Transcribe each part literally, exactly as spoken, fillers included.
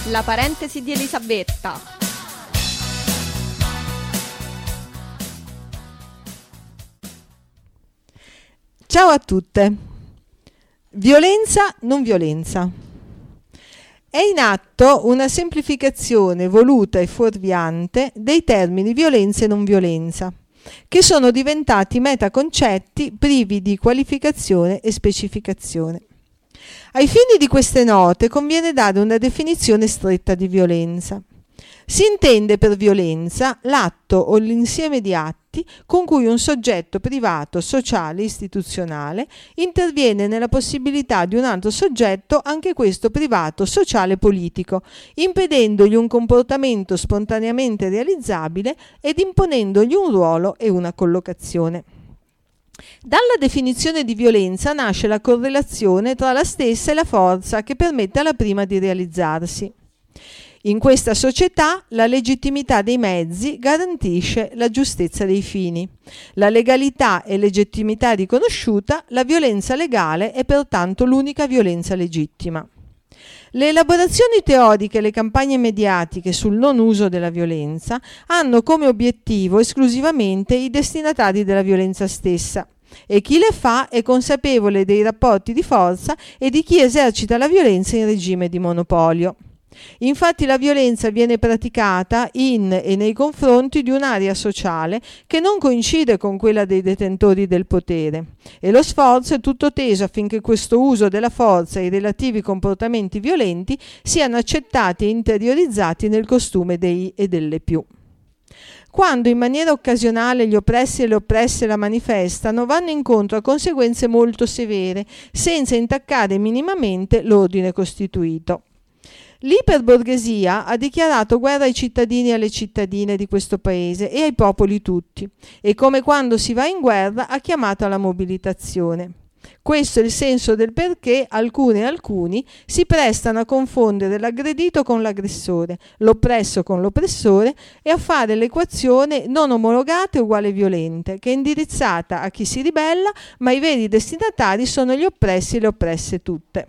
La parentesi di Elisabetta. Ciao a tutte. Violenza, non violenza. È in atto una semplificazione voluta e fuorviante dei termini violenza e non violenza, che sono diventati metaconcetti privi di qualificazione e specificazione. Ai fini di queste note conviene dare una definizione stretta di violenza. Si intende per violenza l'atto o l'insieme di atti con cui un soggetto privato, sociale, istituzionale interviene nella possibilità di un altro soggetto, anche questo privato, sociale, politico, impedendogli un comportamento spontaneamente realizzabile ed imponendogli un ruolo e una collocazione. Dalla definizione di violenza nasce la correlazione tra la stessa e la forza che permette alla prima di realizzarsi. In questa società la legittimità dei mezzi garantisce la giustezza dei fini. La legalità e legittimità riconosciuta, la violenza legale è pertanto l'unica violenza legittima. Le elaborazioni teoriche e le campagne mediatiche sul non uso della violenza hanno come obiettivo esclusivamente i destinatari della violenza stessa, e chi le fa è consapevole dei rapporti di forza e di chi esercita la violenza in regime di monopolio. Infatti la violenza viene praticata in e nei confronti di un'area sociale che non coincide con quella dei detentori del potere, e lo sforzo è tutto teso affinché questo uso della forza e i relativi comportamenti violenti siano accettati e interiorizzati nel costume dei e delle più. Quando in maniera occasionale gli oppressi e le oppresse la manifestano, vanno incontro a conseguenze molto severe, senza intaccare minimamente l'ordine costituito. L'iperborghesia ha dichiarato guerra ai cittadini e alle cittadine di questo paese e ai popoli tutti, e come quando si va in guerra ha chiamato alla mobilitazione. Questo è il senso del perché alcune e alcuni si prestano a confondere l'aggredito con l'aggressore, l'oppresso con l'oppressore e a fare l'equazione non omologata uguale violente, che è indirizzata a chi si ribella, ma i veri destinatari sono gli oppressi e le oppresse tutte.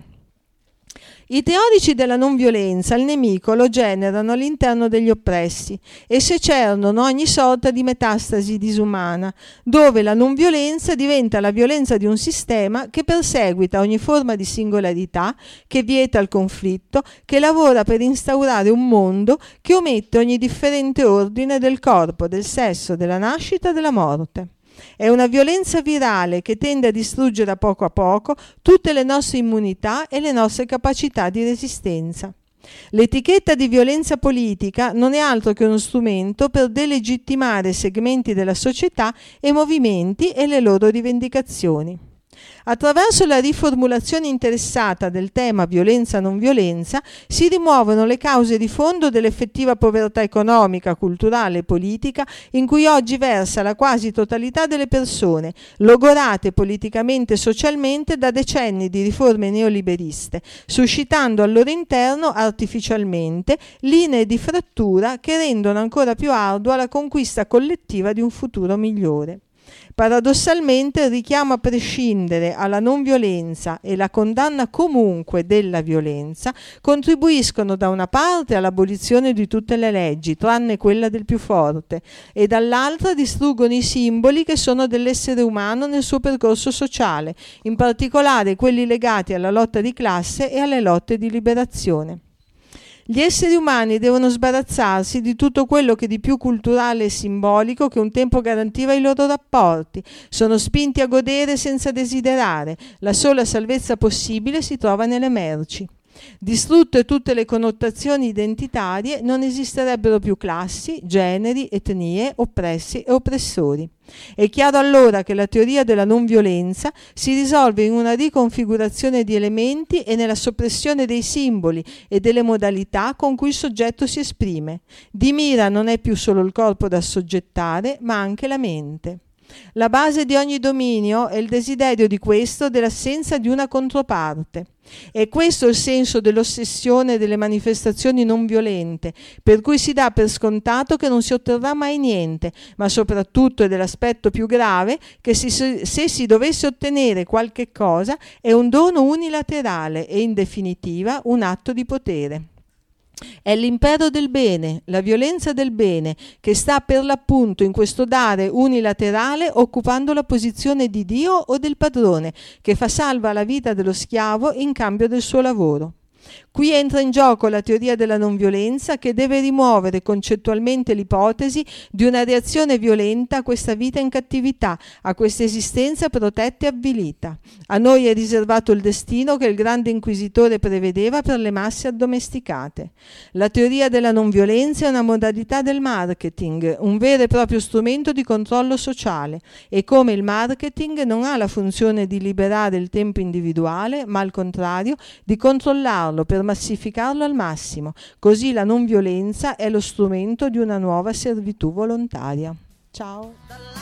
I teorici della non violenza il nemico lo generano all'interno degli oppressi e secernono ogni sorta di metastasi disumana, dove la non violenza diventa la violenza di un sistema che perseguita ogni forma di singolarità, che vieta il conflitto, che lavora per instaurare un mondo che omette ogni differente ordine del corpo, del sesso, della nascita e della morte. È una violenza virale che tende a distruggere a poco a poco tutte le nostre immunità e le nostre capacità di resistenza. L'etichetta di violenza politica non è altro che uno strumento per delegittimare segmenti della società e movimenti e le loro rivendicazioni. Attraverso la riformulazione interessata del tema violenza-non violenza si rimuovono le cause di fondo dell'effettiva povertà economica, culturale e politica in cui oggi versa la quasi totalità delle persone, logorate politicamente e socialmente da decenni di riforme neoliberiste, suscitando al loro interno artificialmente linee di frattura che rendono ancora più ardua la conquista collettiva di un futuro migliore. Paradossalmente il richiamo a prescindere alla non violenza e la condanna comunque della violenza contribuiscono da una parte all'abolizione di tutte le leggi, tranne quella del più forte, e dall'altra distruggono i simboli che sono dell'essere umano nel suo percorso sociale, in particolare quelli legati alla lotta di classe e alle lotte di liberazione. Gli esseri umani devono sbarazzarsi di tutto quello che di più culturale e simbolico che un tempo garantiva i loro rapporti. Sono spinti a godere senza desiderare. La sola salvezza possibile si trova nelle merci. Distrutte tutte le connotazioni identitarie, non esisterebbero più classi, generi, etnie, oppressi e oppressori. È chiaro allora che la teoria della non violenza si risolve in una riconfigurazione di elementi e nella soppressione dei simboli e delle modalità con cui il soggetto si esprime. Di mira non è più solo il corpo da assoggettare, ma anche la mente. La base di ogni dominio è il desiderio di questo dell'assenza di una controparte. È questo il senso dell'ossessione delle manifestazioni non violente, per cui si dà per scontato che non si otterrà mai niente, ma soprattutto, ed è l'aspetto più grave, che si, se si dovesse ottenere qualche cosa è un dono unilaterale e in definitiva un atto di potere. È l'impero del bene, la violenza del bene, che sta per l'appunto in questo dare unilaterale occupando la posizione di Dio o del padrone, che fa salva la vita dello schiavo in cambio del suo lavoro. Qui entra in gioco la teoria della non violenza, che deve rimuovere concettualmente l'ipotesi di una reazione violenta a questa vita in cattività, a questa esistenza protetta e avvilita. A noi è riservato il destino che il grande inquisitore prevedeva per le masse addomesticate. La teoria della non violenza è una modalità del marketing, un vero e proprio strumento di controllo sociale, e come il marketing non ha la funzione di liberare il tempo individuale, ma al contrario di controllarlo per massificarlo al massimo. Così la non violenza è lo strumento di una nuova servitù volontaria. Ciao.